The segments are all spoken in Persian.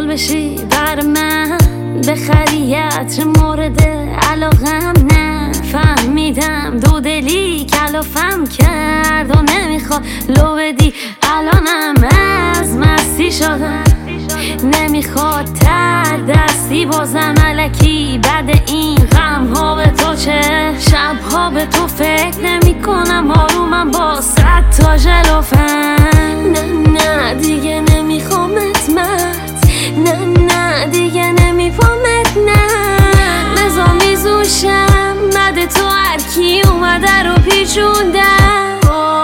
بشی بر من، بخری عطر مورد علاقم نه. فهمیدم دو دلی کلافم کرد و نمیخواد لو بدی. الانم از مستی شدم، نمیخواد تر دستی بازم علکی. بعد این غم ها به تو چه، شب ها به تو فکر نمی کنم. آرومم با 100 تا ژلوفن. نه دیگه نمیخوامت مرد، نه دیگه نمیفهمت. نه بزا میزوشم بعد تو هرکی اومده رو پیچوندم.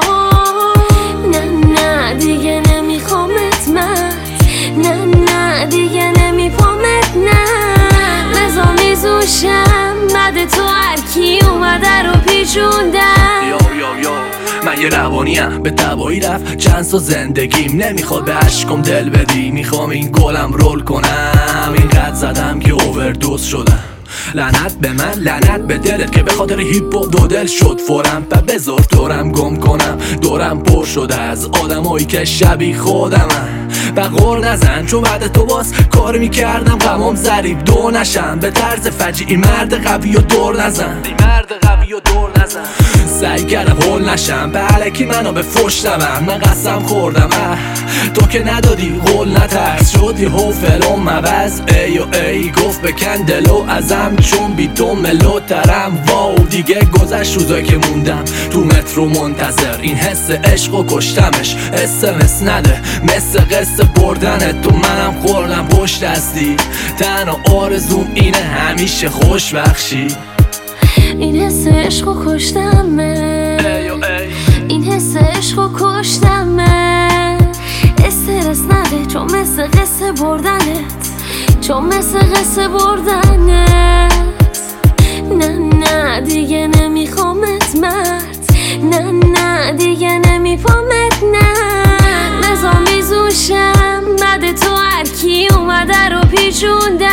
نه دیگه نمیخوامت مرد، نه دیگه نمیفهمت. نه بزا میزوشم بعد تو هرکی اومده رو پیچوندم. من یه روانیم به دوایی رفت چند سا زندگیم. نمیخواد به عشقم دل بدی، میخوام این گلم رول کنم. اینقدر زدم که اووردوز شدم. لعنت به من لعنت به دلت که به خاطر هیپ هاپ دو دل شد فورم. و بذار دورم گم کنم، دورم پر شده از آدمایی که شبیه خودمن. و غور نزن چون بعد تو باز کار میکردم غمام ضریب دو نشم. به طرز فجیعی مرد قوی و دور نزن، سعی کردم هول نشم به علکی منو به فش نبر. من قسم خوردم تو که ندادی قول نترس. شد یه فلوم عوض ای و ای گفت بکن دلو ازم چون بی تو ملوترم. واو دیگه گذشت روزایی که موندم تو مترو منتظر. این حس عشق و کشتمش SMS نده مثل قصه بردن تو. منم خوردم پشت دستی، تنها آرزوم اینه همیشه خوش بخشی. این حس عشق و کشتمه، این حس عشق و کشتمه. استرس نده چون مثل قصه بردنت، چون مثل قصه بردنت. نه دیگه نمیخوامت مرد، نه دیگه نمیفهمت. نه بزا میزوشم بعد تو هرکی اومده رو پیچونده.